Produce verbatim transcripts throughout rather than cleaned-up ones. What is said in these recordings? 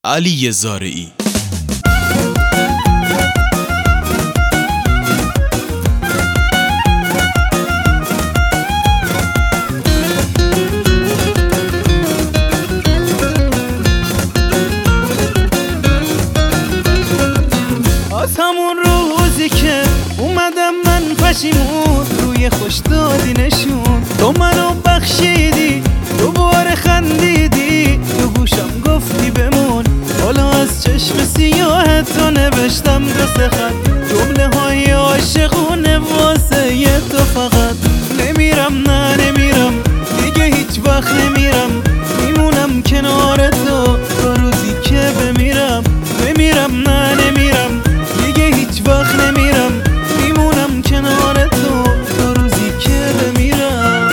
علی زارعی. از همون روزی که اومدم من پشیمون، روی خوش دادی نشون، تو منو بخشیدی، دوباره خندیدی، تو گوشم گفتی بمون. حالا از چشم سیاهت تو نوشتم دو سه خط، جمله های عاشقونه واسه یه تو فقط. نمیرم نه نمیرم دیگه هیچ وقت نمیرم، میمونم کنار تو تا روزی که بمیرم. نمیرم نه نمیرم دیگه هیچ وقت نمیرم، میمونم کنار تو تا روزی که بمیرم.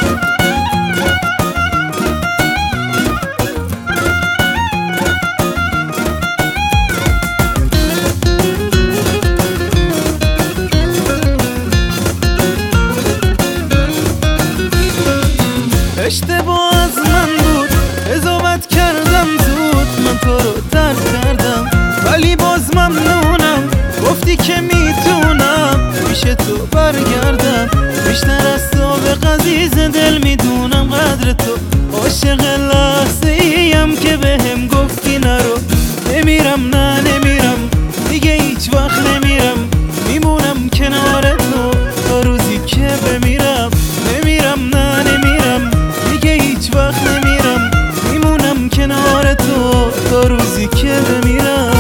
اشتباه از من بود، قضاوت کردم زود، من تو رو ترک کردم ولی باز ممنونم، گفتی که میتونم پیش تو برگردم. بیشتر از تو به قضیز دل میدونم قدر تو، عاشق لحظه ایم که بهم گفتی نرو. نمیرم نه نمیرم دیگه هیچ وقت نمیرم، میمونم کنار تو تا روزی که بمیرم. نمیرم نه نمیرم دیگه هیچ وقت نمیرم، میمونم کنار تو تا روزی که بمیرم.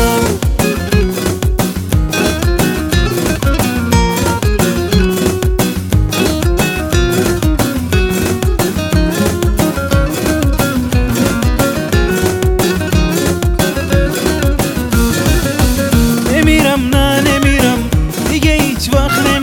نمیرم نه نمیرم دیگه هیچ وقت نمیرم